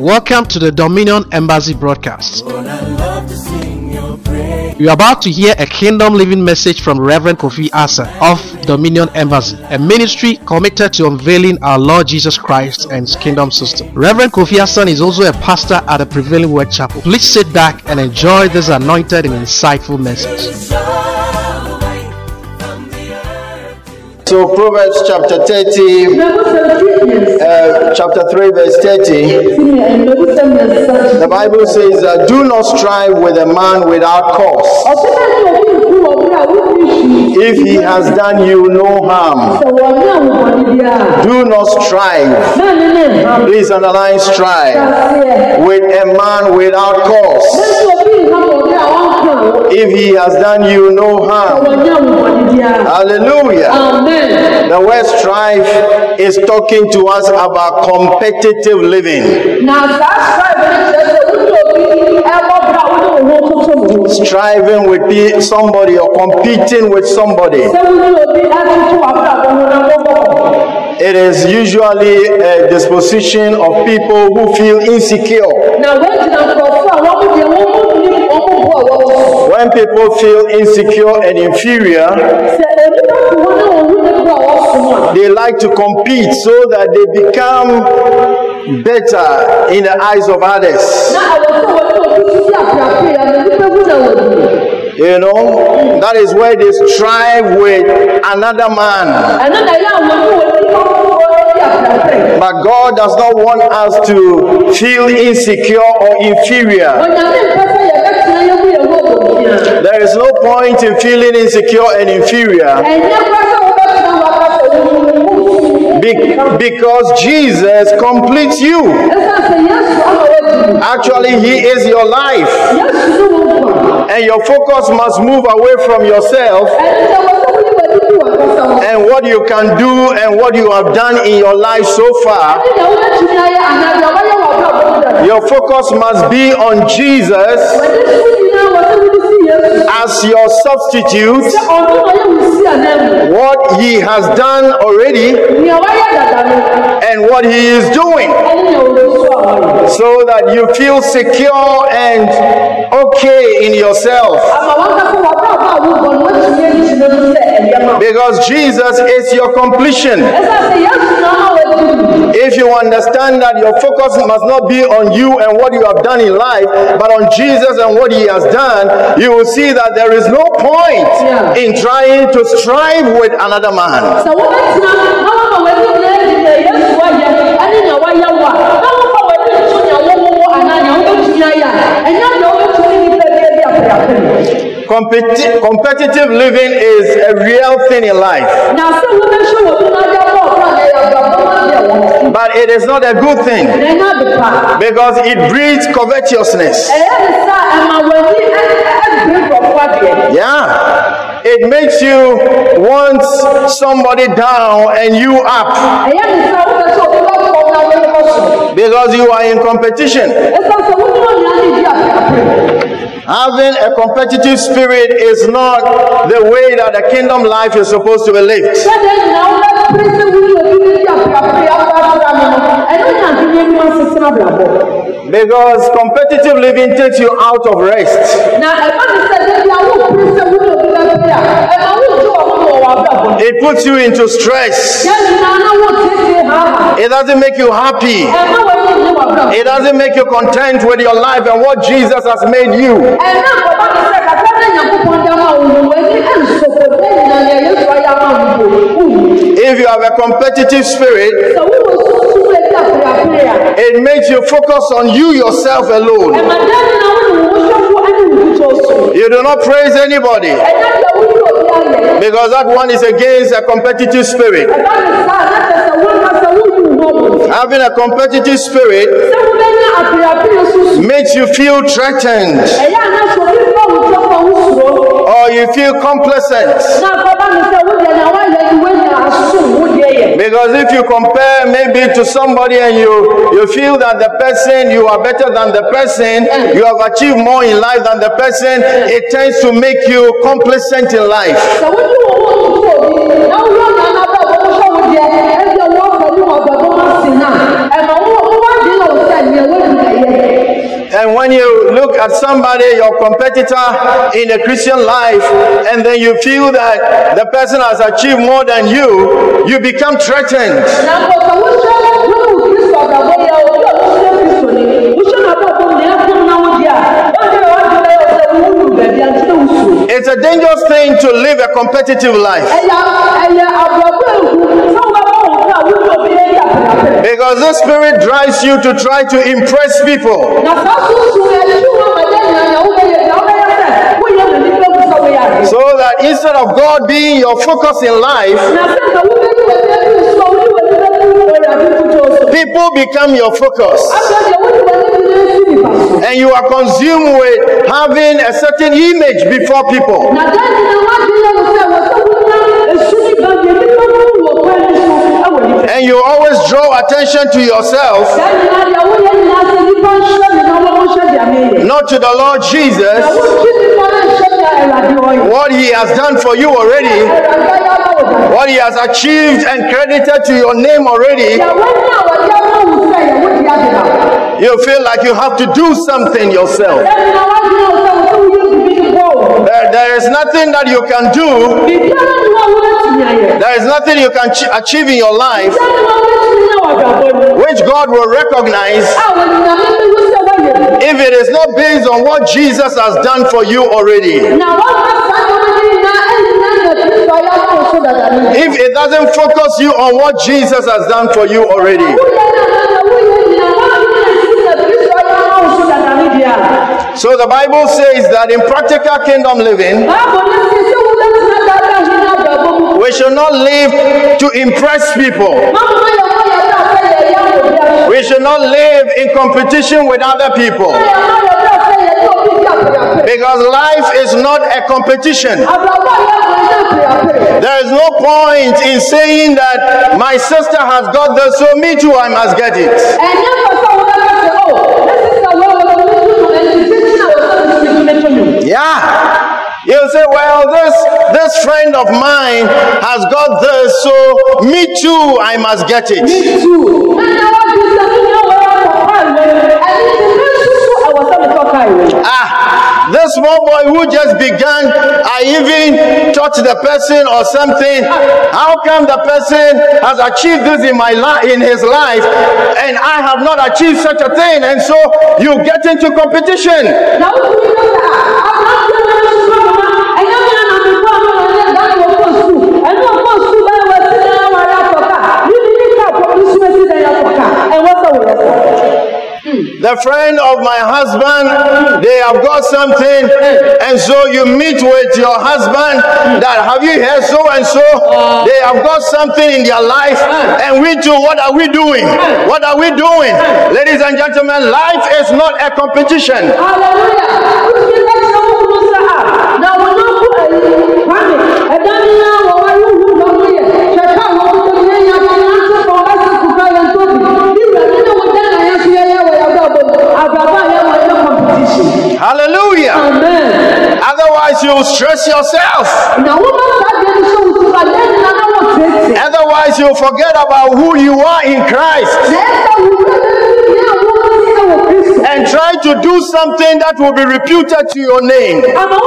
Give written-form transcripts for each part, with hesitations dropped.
Welcome to the Dominion Embassy broadcast. You are about to hear a kingdom living message from Reverend Kofi Asa of Dominion Embassy, a ministry committed to unveiling our Lord Jesus Christ and His kingdom system. Reverend Kofi Asa is also a pastor at the Prevailing Word Chapel. Please sit back and enjoy this anointed and insightful message. So Proverbs chapter 30, chapter 3 verse 30, the Bible says, do not strive with a man without cause. If he has done you no harm, do not strive. Please underline strive with a man without cause. If he has done you no harm. Hallelujah. Amen. The word strive is talking to us about competitive living. Striving with somebody or competing with somebody. It is usually a disposition of people who feel insecure. When people feel insecure and inferior, they like to compete so that they become better in the eyes of others. You know, that is where they strive with another man. But God does not want us to feel insecure or inferior. There is no point in feeling insecure and inferior, because Jesus completes you. Actually, He is your life, and your focus must move away from yourself and what you can do and what you have done in your life so far. Your focus must be on Jesus as your substitute, what He has done already and what He is doing, so that you feel secure and okay in yourself. Because Jesus is your completion. If you understand that your focus must not be on you and what you have done in life, but on Jesus and what He has done, you will see that there is no point in trying to strive with another man. Competitive living is a real thing in life. But it is not a good thing, because it breeds covetousness. Yeah, it makes you want somebody down and you up, because you are in competition. Having a competitive spirit is not the way that the kingdom life is supposed to be lived. Because competitive living takes you out of rest. It puts you into stress. It doesn't make you happy. It doesn't make you content with your life and what Jesus has made you. If you have a competitive spirit, it makes you focus on you yourself alone. You do not praise anybody, because that one is against a competitive spirit. Having a competitive spirit makes you feel threatened, or you feel complacent. Because if you compare maybe to somebody and you feel that the person, you are better than the person, you have achieved more in life than the person, it tends to make you complacent in life. at somebody, your competitor in a Christian life, and then you feel that the person has achieved more than you become threatened. It's a dangerous thing to live a competitive life. Because this spirit drives you to try to impress people. So that instead of God being your focus in life, people become your focus. And you are consumed with having a certain image before people. And you always draw attention to yourself, not to the Lord Jesus, what he has done for you already, what he has achieved and credited to your name already. You feel like you have to do something yourself. There is nothing that you can do. There is nothing you can achieve in your life which God will recognize if it is not based on what Jesus has done for you already. If it doesn't focus you on what Jesus has done for you already. So the Bible says that in practical kingdom living, we should not live to impress people. We should not live in competition with other people. Because life is not a competition. There is no point in saying that my sister has got this, so me too, I must get it. Yeah. You'll say, well, this friend of mine has got this, so me too, I must get it. Me too. This small boy who just began, I even taught the person or something. How come the person has achieved this in his life, and I have not achieved such a thing? And so you get into competition. The friend of my husband, they have got something, and so you meet with your husband that, have you heard so and so? They have got something in their life, and we too, what are we doing? What are we doing? Ladies and gentlemen, life is not a competition. Hallelujah. Amen. Otherwise you will stress yourself. Otherwise you will forget about who you are in Christ and try to do something that will be reputed to your name.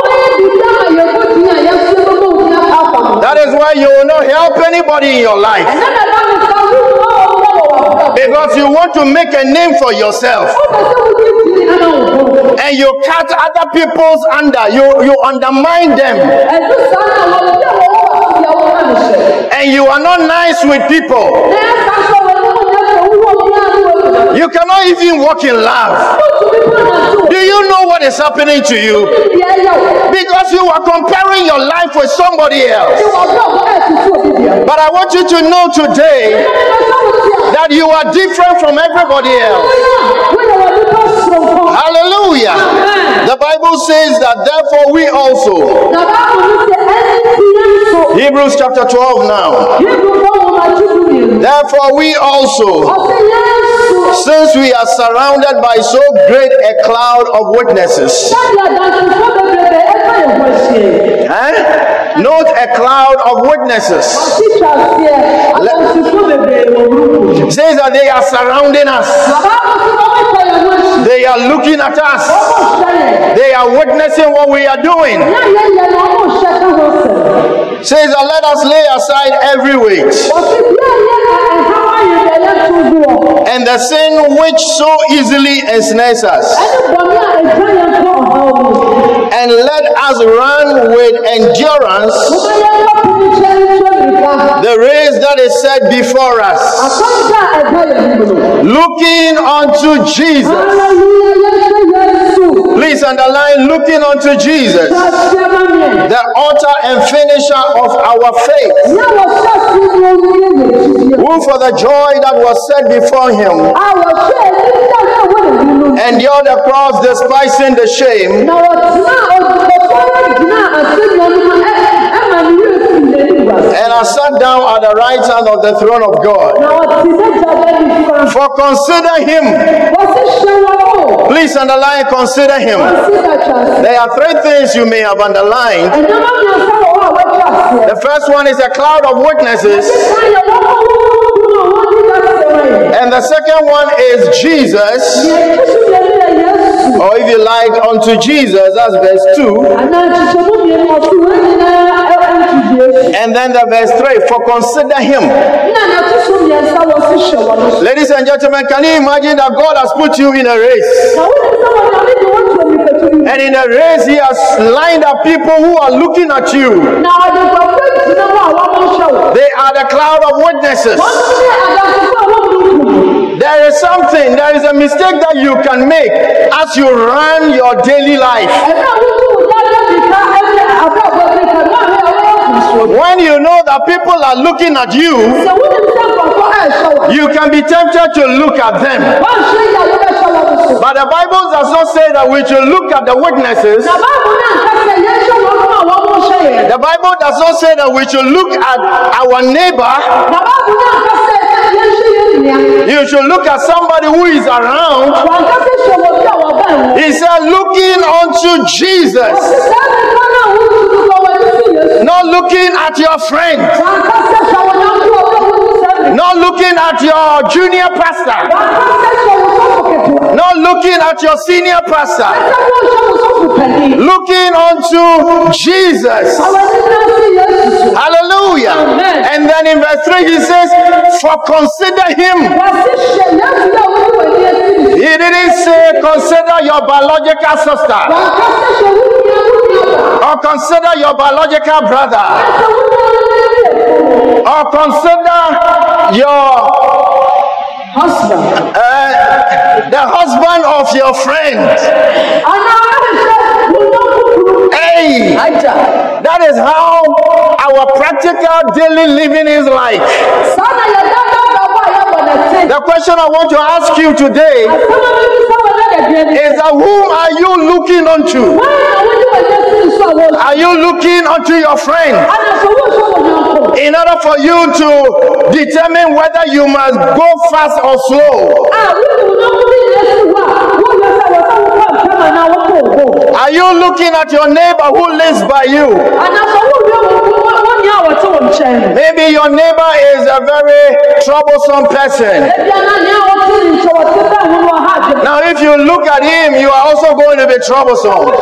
That is why you will not help anybody in your life, because you want to make a name for yourself. And you cut other people's under. You undermine them. And you are not nice with people. You cannot even walk in love. Do you know what is happening to you? Because you are comparing your life with somebody else. But I want you to know today that you are different from everybody else. Hallelujah. The Bible says that therefore we also. Hebrews chapter 12 now. Therefore we also, since we are surrounded by so great a cloud of witnesses. Note a cloud of witnesses. It says that they are surrounding us. They are looking at us. They are witnessing what we are doing. Says, let us lay aside every weight and the sin which so easily ensnares us, and let us run with endurance the race that is set before us, looking unto Jesus. Please underline, looking unto Jesus, the author and finisher of our faith, who for the joy that was set before him endured the cross, despising the shame, and I sat down at the right hand of the throne of God. For consider him. Please underline, consider him. There are three things you may have underlined. The first one is a cloud of witnesses. And the second one is Jesus. Or if you like, unto Jesus, that's verse 2. And then the verse 3, for consider him. Ladies and gentlemen, can you imagine that God has put you in a race? And in a race, he has lined up people who are looking at you. They are the cloud of witnesses. There is something, there is a mistake that you can make as you run your daily life. When you know that people are looking at you, you can be tempted to look at them. But the Bible does not say that we should look at the witnesses. The Bible does not say that we should look at our neighbor. You should look at somebody who is around. He said, looking unto Jesus. Not looking at your friend. Not looking at your junior pastor. Not looking at your senior pastor. Looking unto Jesus. Hallelujah. And then in verse 3 he says, for consider him. He didn't say consider your biological sister, or consider your biological brother, or consider your husband, the husband of your friend. Hey, that is how our practical daily living is like. The question I want to ask you today is that whom are you looking unto? Are you looking unto your friend? In order for you to determine whether you must go fast or slow. Are you looking at your neighbor who lives by you? Maybe your neighbor is a very troublesome person. Now if you look at him, you are also going to be troublesome.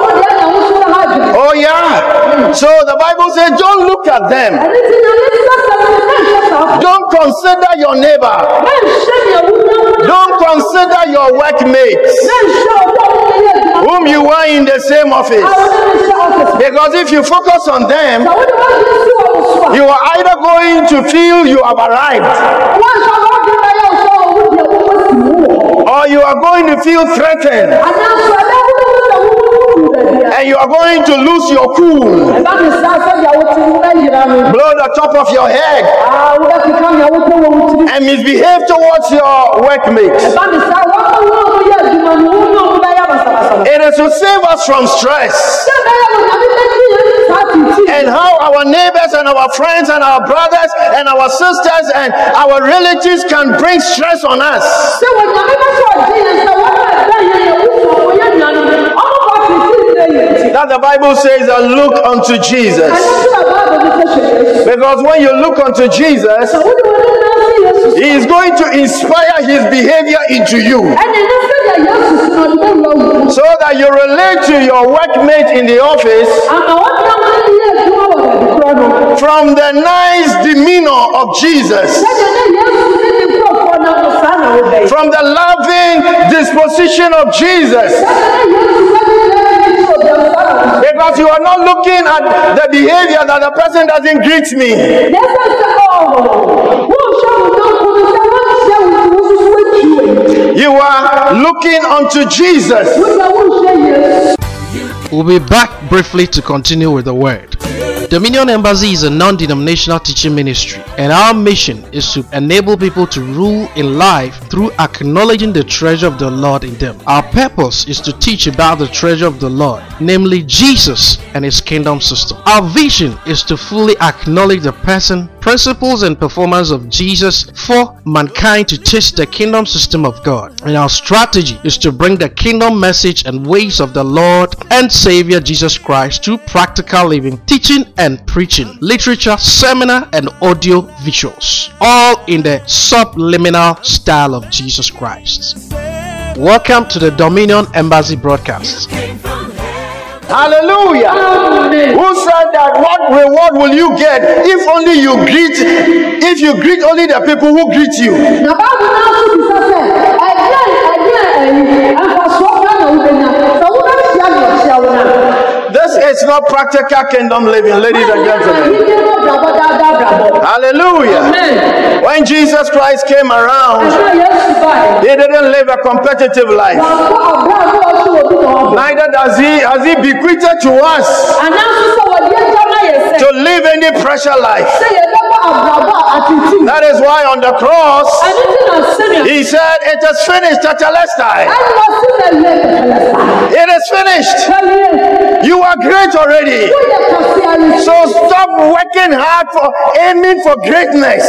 Oh yeah. So the Bible says don't look at them. Don't consider your neighbor. Don't consider your workmates whom you are in the same office. Because if you focus on them, you are either going to feel you have arrived, or you are going to feel threatened, and you are going to lose your cool, blow the top of your head, and misbehave towards your workmates. It is to save us from stress. And how our neighbors and our friends and our brothers and our sisters and our relatives can bring stress on us. That the Bible says that look unto Jesus. Because when you look unto Jesus, he is going to inspire his behavior into you. so that you relate to your workmate in the office from the nice demeanor of Jesus, from the loving disposition of Jesus. Because you are not looking at the behavior that the person doesn't greet me. You are looking unto Jesus. We'll be back briefly to continue with the word. Dominion Embassy is a non-denominational teaching ministry, and our mission is to enable people to rule in life through acknowledging the treasure of the Lord in them. Our purpose is to teach about the treasure of the Lord, namely Jesus and His kingdom system. Our vision is to fully acknowledge the person, principles, and performance of Jesus for mankind to taste the kingdom system of God. And our strategy is to bring the kingdom message and ways of the Lord and Savior Jesus Christ to practical living, teaching and preaching, literature, seminar, and audio visuals, all in the subliminal style of Jesus Christ. Welcome to the Dominion Embassy broadcast. Hallelujah. Who said that? What reward will you get if only you greet, if you greet only the people who greet you? This is not practical kingdom living, ladies and gentlemen. Hallelujah. When Jesus Christ came around, He didn't live a competitive life. Neither has he bequeathed to us to live any pressure life. That is why on the cross He said, "It is finished, tetelestai." It is finished. You are great already. So stop working hard for aiming for greatness.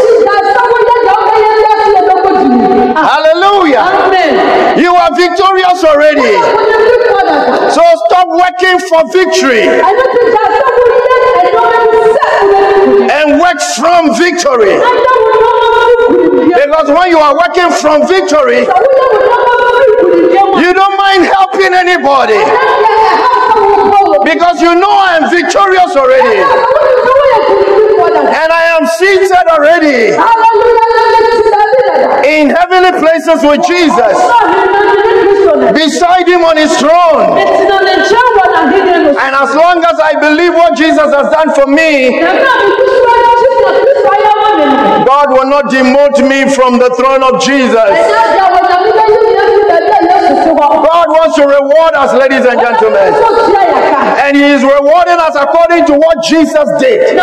Hallelujah. You are victorious already. So stop working for victory and work from victory. Because when you are working from victory, you don't mind helping anybody. Because you know I am victorious already. And I am seated already in heavenly places with Jesus, beside Him on His throne. And as long as I believe what Jesus has done for me, God will not demote me from the throne of Jesus. God wants to reward us, ladies and gentlemen. And He is rewarding us according to what Jesus did.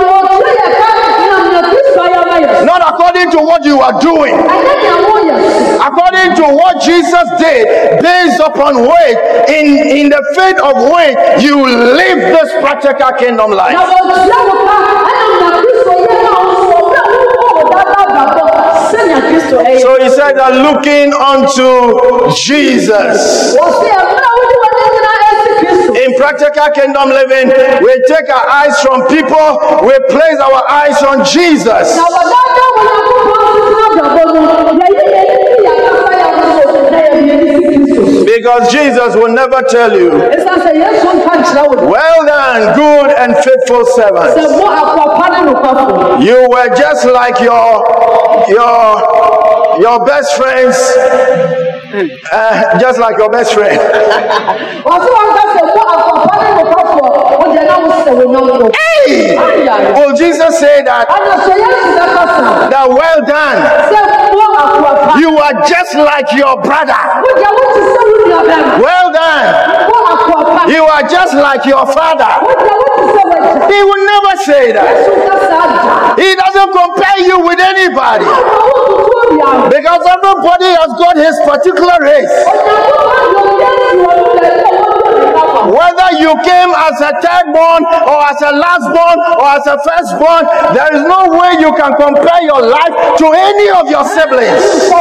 Not according to what you are doing. According to what Jesus did, based upon which, in the faith of which you live this practical kingdom life. So He said that looking unto Jesus. In practical kingdom living, we take our eyes from people, we place our eyes on Jesus. Because Jesus will never tell you, "Well done, good and faithful servant. You were just like your best friends." Just like your best friend. Hey! Will Jesus say that? That well done. You are just like your brother. Well done. You are just like your father. He will never say that. He doesn't compare you with anybody. Because everybody has got his particular race. Whether you came as a third born or as a last born or as a first born, there is no way you can compare your life to any of your siblings.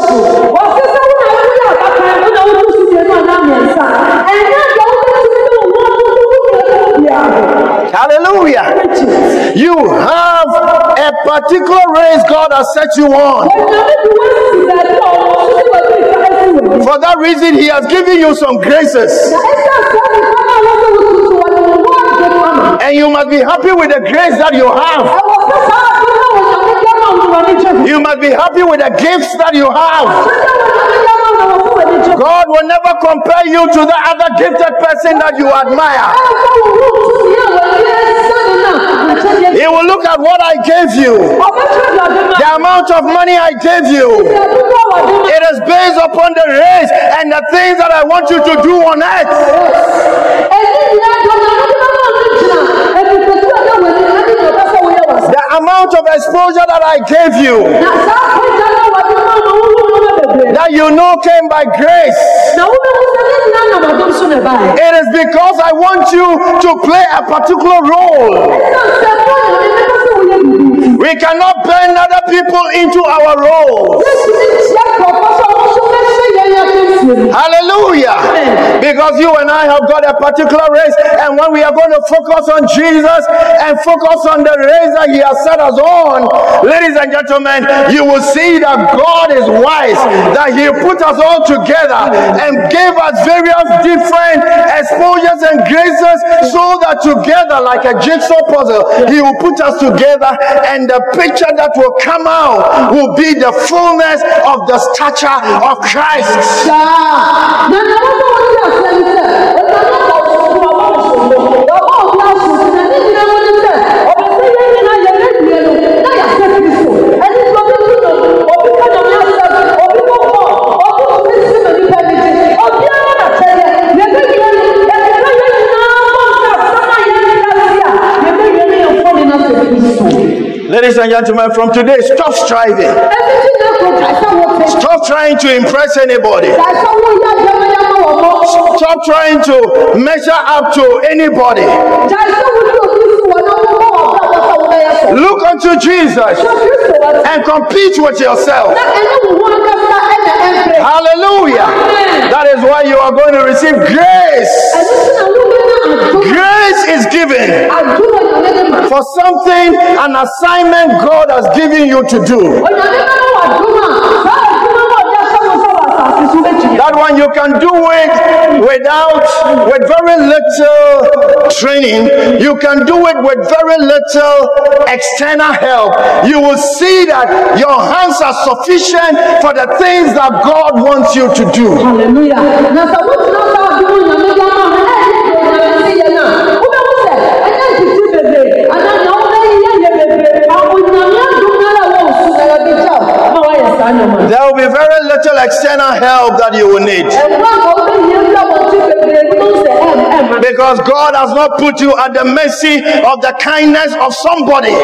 Hallelujah. You have a particular race God has set you on. For For that reason, he has given you some graces. And you must be happy with the grace that you have. You must be happy with the gifts that you have. God will never compare you to the other gifted person that you admire. He will look at what I gave you, the amount of money I gave you. It is based upon the race and the things that I want you to do on earth. The amount of exposure that I gave you, that you know came by grace. It is because I want you to play a particular role. We cannot bend other people into our roles. Hallelujah. Because you and I have got a particular race, and when we are going to focus on Jesus and focus on the race that he has set us on, ladies and gentlemen, you will see that God is wise, that he put us all together and gave us various different exposures and graces, so that together, like a jigsaw puzzle, he will put us together, and the picture that will come out will be the fullness of the stature of Christ. Ladies and gentlemen, from today, stop striving. Stop trying to impress anybody. Stop trying to measure up to anybody. Look unto Jesus and compete with yourself. Hallelujah. That is why you are going to receive grace. Grace is given for something, an assignment God has given you to do. That one you can do it with very little training. You can do it with very little external help. You will see that your hands are sufficient for the things that God wants you to do. Hallelujah. There will be very little external help that you will need. Because God has not put you at the mercy of the kindness of somebody.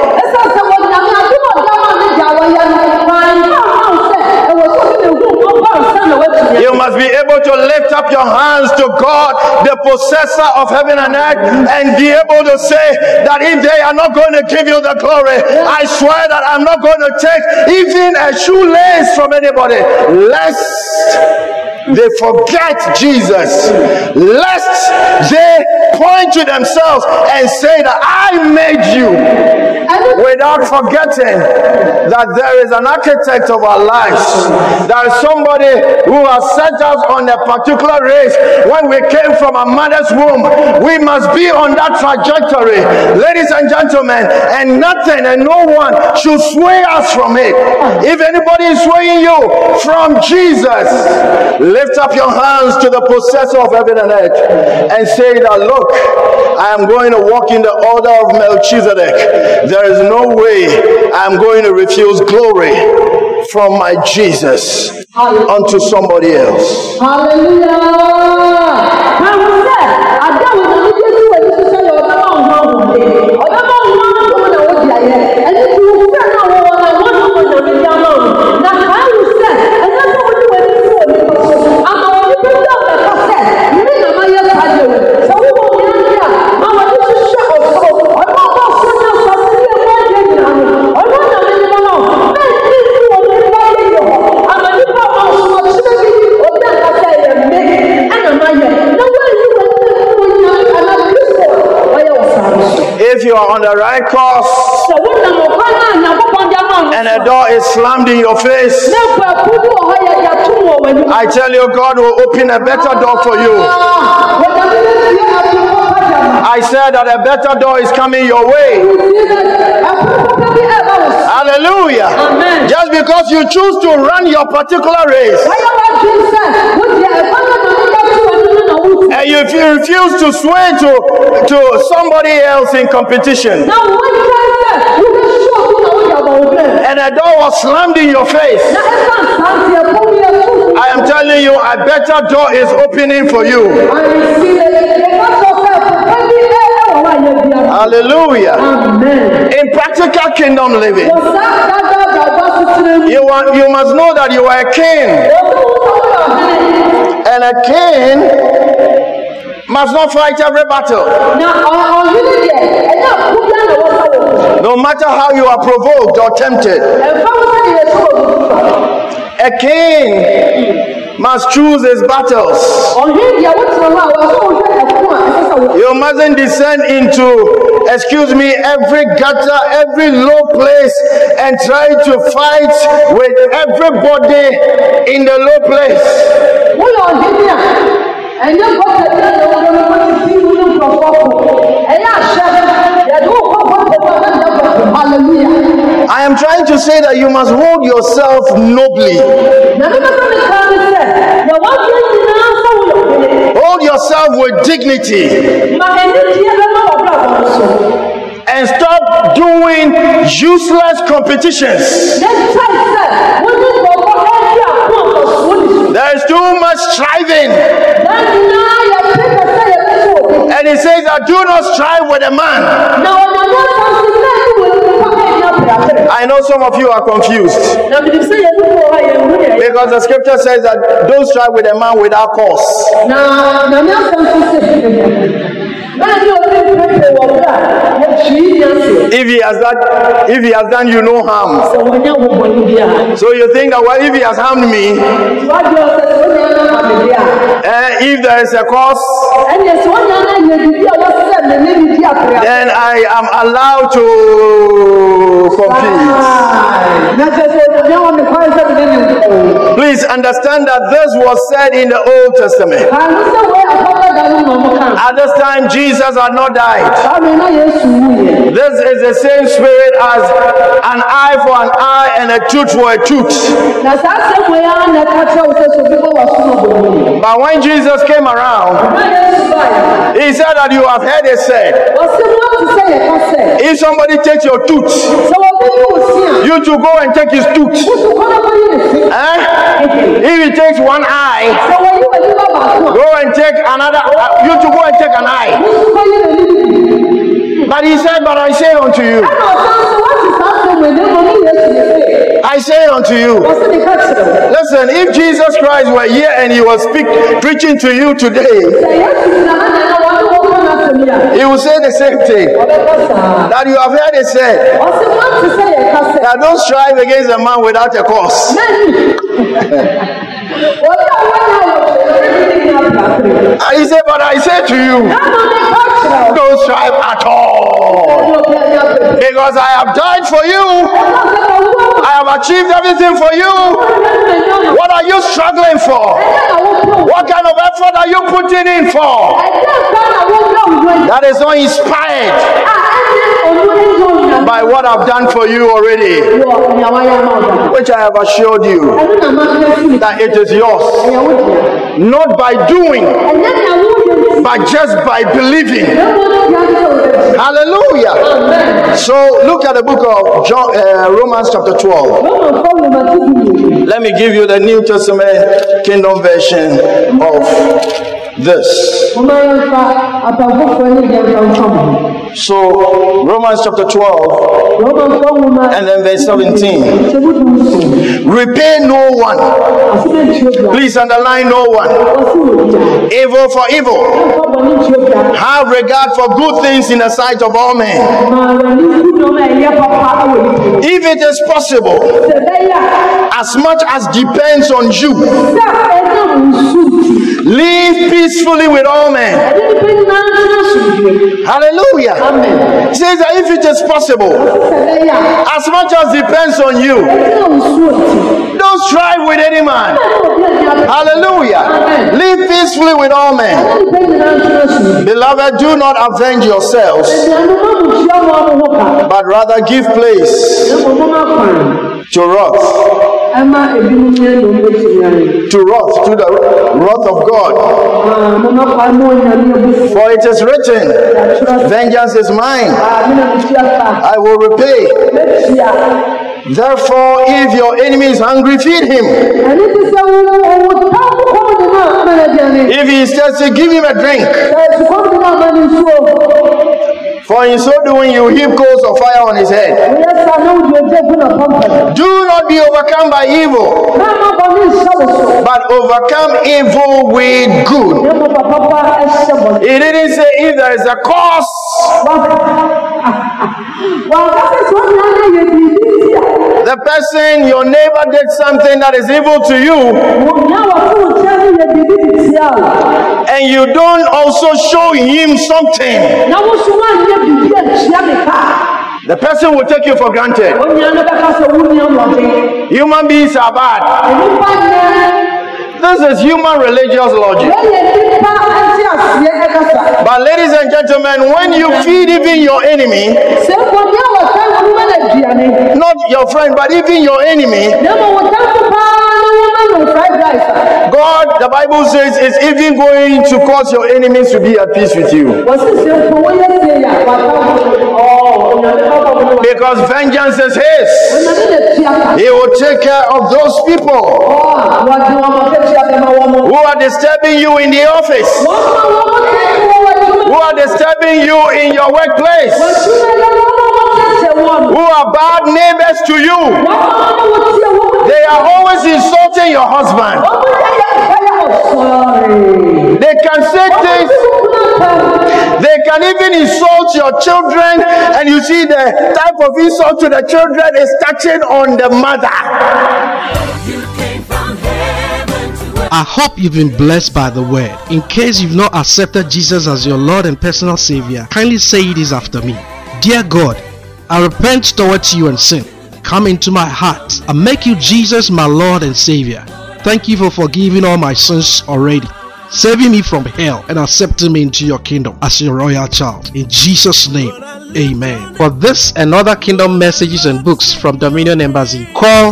You must be able to lift up your hands to God, the possessor of heaven and earth, and be able to say that if they are not going to give you the glory, I swear that I'm not going to take even a shoelace from anybody, lest they forget Jesus, lest they point to themselves and say that I made you, without forgetting that there is an architect of our lives. There is somebody who has set us on a particular race. When we came from a mother's womb, we must be on that trajectory, ladies and gentlemen, and nothing and no one should sway us from it. If anybody is swaying you from Jesus, lift up your hands to the possessor of heaven and earth and say that, look, I am going to walk in the order of Melchizedek. There is no way I am going to refuse glory from my Jesus unto somebody else. Hallelujah. If you are on the right course and a door is slammed in your face, I I tell you, God will open a better door for you. I said that a better door is coming your way. Hallelujah. Amen. Just because you choose to run your particular race and you refuse to sway to somebody else in competition, and a door was slammed in your face, I am telling you, a better door is opening for you. Hallelujah. Amen. In practical kingdom living, you must know that you are a king, and a king must not fight every battle. No matter how you are provoked or tempted, a king must choose his battles. You mustn't descend into, every gutter, every low place, and try to fight with everybody in the low place. I am trying to say that you must hold yourself nobly. Hold yourself with dignity. And stop doing useless competitions. There is too much striving. And he says that do not strive with a man. I know some of you are confused, because the scripture says that don't strive with a man without cause. If he has done you no harm, so you think that, well, if he has harmed me, if there is a cause, then I am allowed to compete. Please understand that this was said in the Old Testament. At this time, Jesus had not died. This is the same spirit as an eye for an eye and a tooth for a tooth. But when Jesus came around, he said that you have heard it said, if somebody takes your tooth, you to go and take his tooth. If he takes one eye, go and take another. You to go and take an eye. But he said, but I say unto you, listen, if Jesus Christ were here and he was preaching to you today, he will say the same thing that you have heard it said, that don't strive against a man without a cause. And he said, but I say to you, don't strive at all, because I have died for you. I have achieved everything for you. What are you struggling for? What kind of effort are you putting in for? That is not inspired by what I've done for you already, which I have assured you that it is yours, not by doing, but just by believing. Hallelujah. Amen. So look at the book of Romans chapter 12. Let me give you the New Testament Kingdom version of this. So Romans chapter 12 and then verse 17. Repay no one. Please underline no one. Evil for evil. Have regard for good things in the sight of all men. If it is possible, as much as depends on you, live peacefully with all men. Hallelujah. Amen. It says that if it is possible, as much as depends on you, don't strive with any man. Hallelujah. Live peacefully with all men. Beloved, do not avenge yourselves, but rather give place to wrath. To the wrath of God. For it is written, vengeance is mine, I will repay. Therefore, if your enemy is hungry, feed him. If he is thirsty, give him a drink. For in so doing, you heap coals of fire on his head. Do not be overcome by evil, but overcome evil with good. He didn't say if there is a cause. The person, your neighbor, did something that is evil to you, and you don't also show him something, the person will take you for granted. Human beings are bad. This is human religious logic. But ladies and gentlemen, when you feed even your enemy, not your friend, but even your enemy, God, the Bible says, is even going to cause your enemies to be at peace with you. Because vengeance is his. He will take care of those people who are disturbing you in the office, who are disturbing you in your workplace, who are bad neighbors to you. They are always insulting your husband. They can say things. They can even insult your children, and you see the type of insult to the children is touching on the mother. I hope you've been blessed by the word. In case you've not accepted Jesus as your Lord and personal Savior, kindly say this after me. Dear God, I repent towards you and sin. Come into my heart and make you Jesus my Lord and Savior. Thank you for forgiving all my sins already, saving me from hell and accepting me into your kingdom as your royal child. In Jesus' name, amen. For this and other kingdom messages and books from Dominion Embassy, call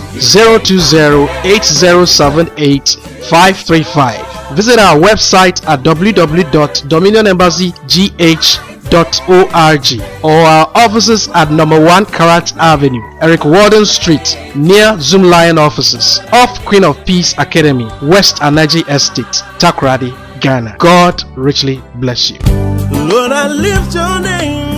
020-8078-535. Visit our website at www.dominionembassygh.org or our offices at number 1 Karat Avenue, Eric Warden Street, near Zoom Lion offices, off Queen of Peace Academy, West Anaji Estate, Takoradi, Ghana. God richly bless you. Lord, I lift your name.